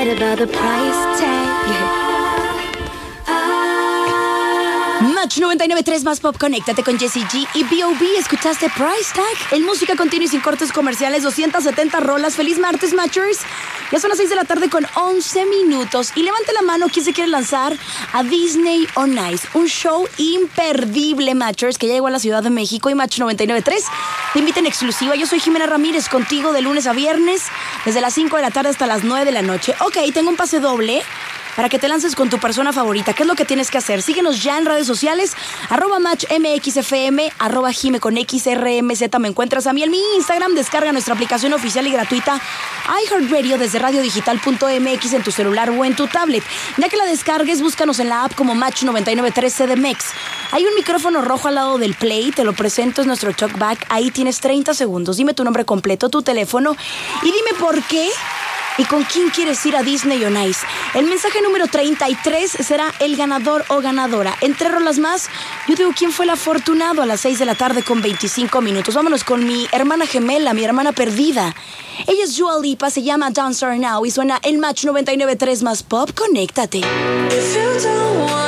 forget about the price tag. Match 99.3 más pop, conéctate con Jessie G y B.O.B. ¿Escuchaste Price Tag? En música continua y sin cortes comerciales, 270 rolas. Feliz martes, Matchers. Ya son las 6 de la tarde con 11 minutos. Y levante la mano quien se quiere lanzar a Disney on Ice, un show imperdible, Matchers, que ya llegó a la Ciudad de México. Y Match 99.3 te invita en exclusiva. Yo soy Jimena Ramírez, contigo de lunes a viernes, desde las 5 de la tarde hasta las 9 de la noche. Ok, tengo un pase doble para que te lances con tu persona favorita. ¿Qué es lo que tienes que hacer? Síguenos ya en redes sociales, @MatchMXFM, @Jime con XRMZ. Me encuentras a mí en mi Instagram. Descarga nuestra aplicación oficial y gratuita iHeartRadio desde radiodigital.mx en tu celular o en tu tablet. Ya que la descargues, búscanos en la app como Match 99.3 CDMX. Hay un micrófono rojo al lado del play, te lo presento, es nuestro talkback. Ahí tienes 30 segundos. Dime tu nombre completo, tu teléfono y dime por qué y con quién quieres ir a Disney on Ice. El mensaje número 33 será el ganador o ganadora. Entre rolas más, yo digo quién fue el afortunado a las 6 de la tarde con 25 minutos. Vámonos con mi hermana gemela, mi hermana perdida. Ella es Dua Lipa, se llama Dancer Now y suena en Match 99.3 más pop. Conéctate. If you don't want